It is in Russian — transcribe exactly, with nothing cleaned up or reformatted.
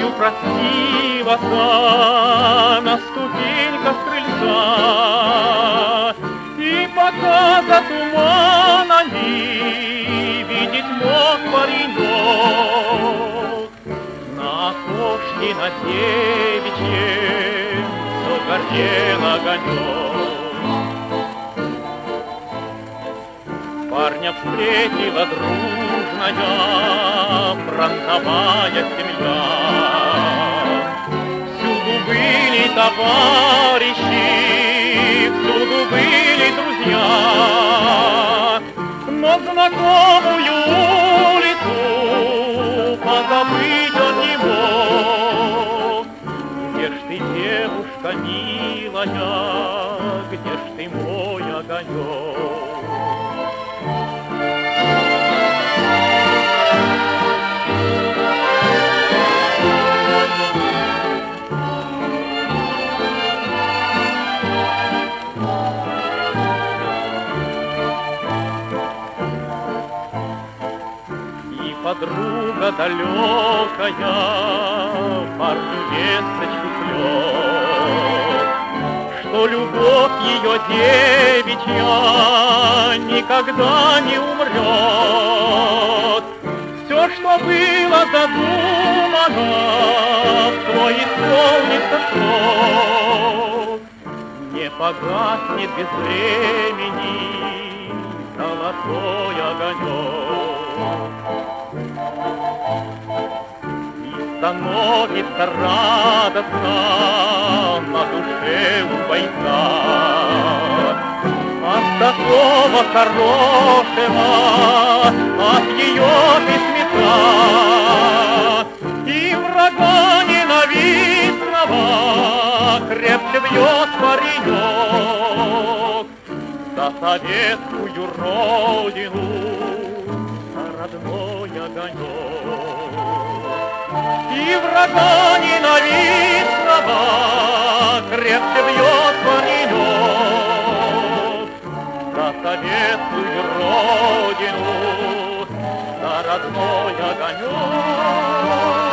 Стою красиво-то на ступеньках крыльца, и пока за туманами видеть мог паренек, на окошке на девичьем все горел огонек. Парня встретила дружная фронтовая семья. Всюду были товарищи, всюду были друзья, но знакомую улицу позабыть он не мог. Где ж ты, девушка милая, где ж ты, мой огонек? Подруга далекая парню весточку шлет, что любовь ее девичья никогда не умрет. Все, что было задумано, то исполнится срок, не погаснет без времени золотой огонек. И становится радостно на душе у бойца от такого хорошего, от ее письмеца. И врага ненавистного крепче бьет паренек за советскую родину, родной огонек. И врага ненавистного крепче бьет паренек за советскую родину, за родной огонек.